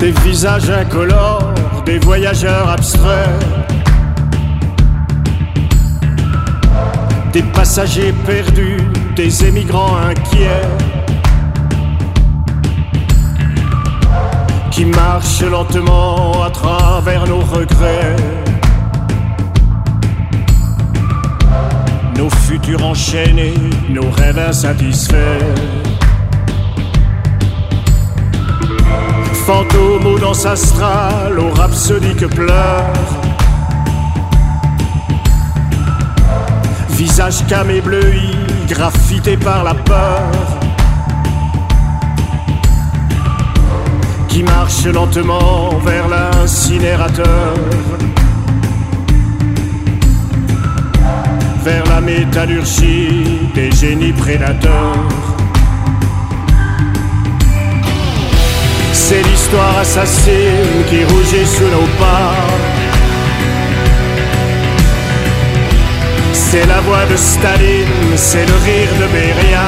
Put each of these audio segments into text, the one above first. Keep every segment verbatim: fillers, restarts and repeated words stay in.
Des visages incolores, des voyageurs abstraits, des passagers perdus, des émigrants inquiets, qui marchent lentement à travers nos regrets. Nos futurs enchaînés, nos rêves insatisfaits. Fantômes aux danses astrales, aux rhapsodies que pleurent. Visage camé bleui, graffité par la peur. Qui marche lentement vers l'incinérateur. Vers la métallurgie des génies prédateurs. C'est l'histoire assassine qui rougit sous nos pas. C'est la voix de Staline, c'est le rire de Beria.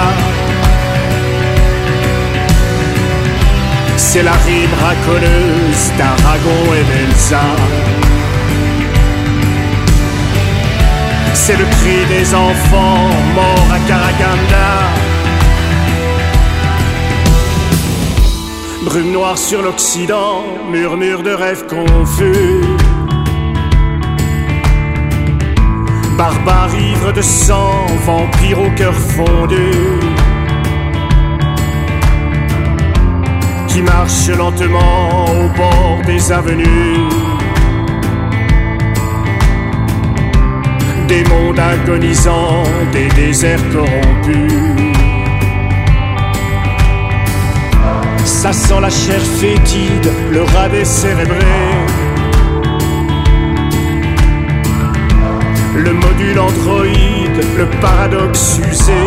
C'est la rime racoleuse d'Aragon et d'Elsa. C'est le cri des enfants morts à Karaganda. Brume noire sur l'Occident, murmure de rêves confus. Barbares ivres de sang, vampires au cœur fondu. Qui marchent lentement au bord des avenues. Des mondes agonisants, des déserts corrompus. Ça sent la chair fétide, le rat décérébré. Le module androïde, le paradoxe usé.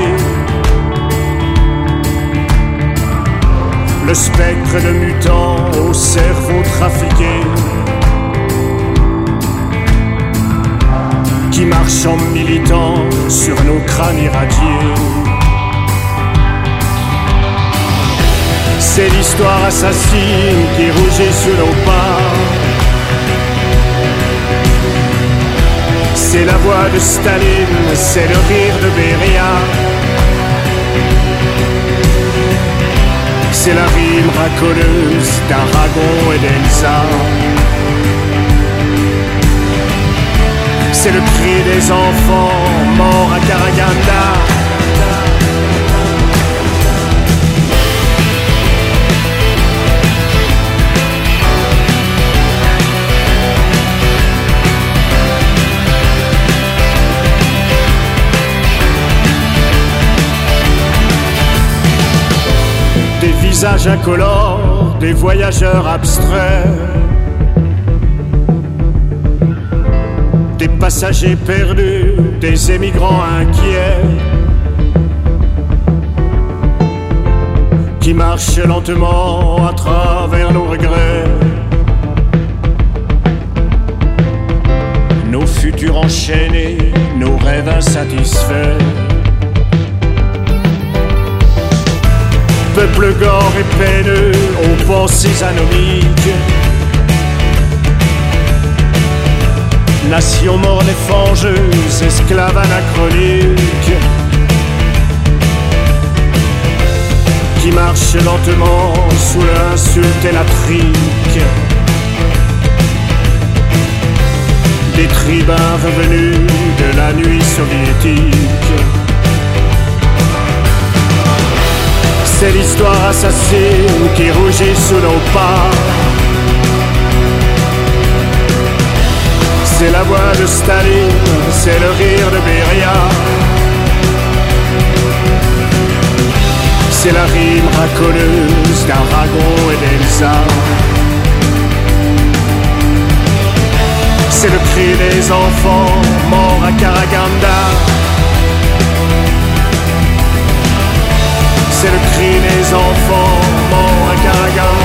Le spectre de mutants au cerveau trafiqué. Qui marche en militant sur nos crânes irradiés. C'est l'histoire assassine qui rougit sous nos pas. C'est la voix de Staline, c'est le rire de Beria. C'est la rime racoleuse d'Aragon et d'Elsa. C'est le cri des enfants morts à Karaganda. Des visages incolores, des voyageurs abstraits. Des passagers perdus, des émigrants inquiets. Qui marchent lentement à travers nos regrets. Nos futurs enchaînés, nos rêves insatisfaits. Peuple gore et peineux, aux pensées anomiques. Nation morne et fangeuse, esclave anachronique. Qui marche lentement sous l'insulte et la trique. Des tribuns revenus de la nuit soviétique. C'est l'histoire assassine qui rougit sous nos pas. C'est la voix de Staline, c'est le rire de Beria. C'est la rime racoleuse d'Aragon et d'Elsa. C'est le cri des enfants morts à Karaganda. C'est le cri des enfants morts à Karaganda.